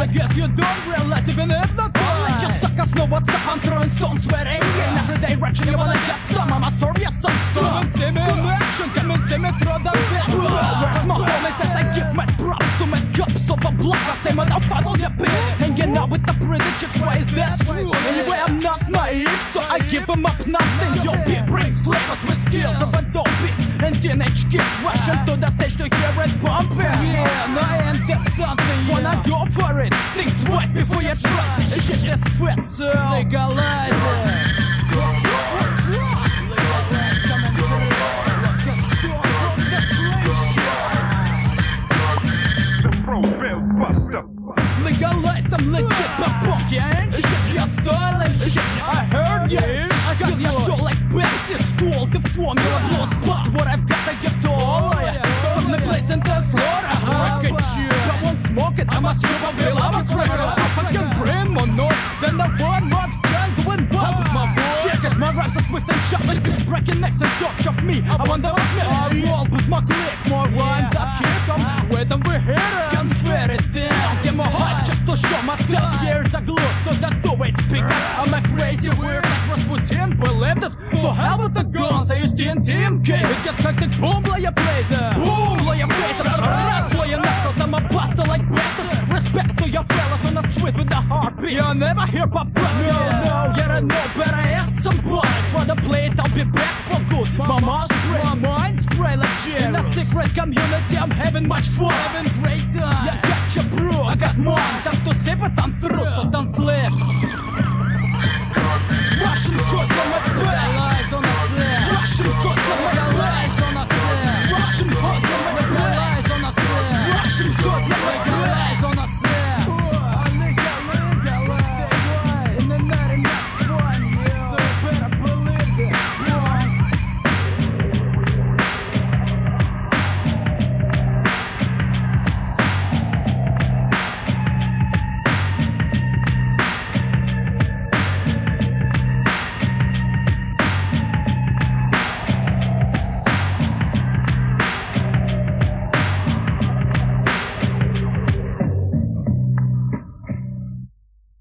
I guess you don't realize even if not let's just suck us know what's up. I'm throwing stones where it ain't in every direction. You wanna get some, I'ma serve you some scum. Come and see me in action, come and see me throw that death. Where's my homies that I give my props to my cups of a block? I say man, I'll funnel your piss. Hanging out with the pretty chicks, why is that true? Anyway, I'm not naive, so I give them up nothing. Your beat brings flavors with skills of adult beats. And teenage kids rushing to the stage to hear it pumping. Yeah, now ain't that something? Wanna go for it? Think twice before you try. This shit is fit, so legalize it. What's up, what's up? Legalize coming through like a storm from the slingshot. The Pro Bill Buster. Legalize, I'm legit, but punk, yeah, ain't shit. Your style and shit, I heard ya. I steal your show like Pepsi, stole the formula, blows fucked. What I've got, I give to all of ya. From the place in the slaughterhouse, get you. I won't smoke it, I'm a super bill, I'm a cracker. I fucking brim on nose, then the 1 month trying to win what with my voice. Check it, my raps are swift and sharp, like breaking necks and talk of me. I want the snitch, roll with my click, more rhymes I kick 'em. With them we hit 'em, can swear it down, get my heart just to show my top years. I glued to the two-way speaker. I'm a crazy weird like Rasputin, believed it. To hell with the guns, I used TNT case. It gets hectic, boom, lay a blazer. Boom, lay a blazer. Right, lay a nuts out, I'm a buster like bastard. Respect to your fellas on the street with the heartbeat. You'll never hear pop rap. No, you don't know, better ask somebody. Try to play it, I'll be back for good. My mind spray like gin. In a secret community, I'm having much fun. Having great time. You got your brew, I got mine. Time to sip it, I'm through, so don't slip.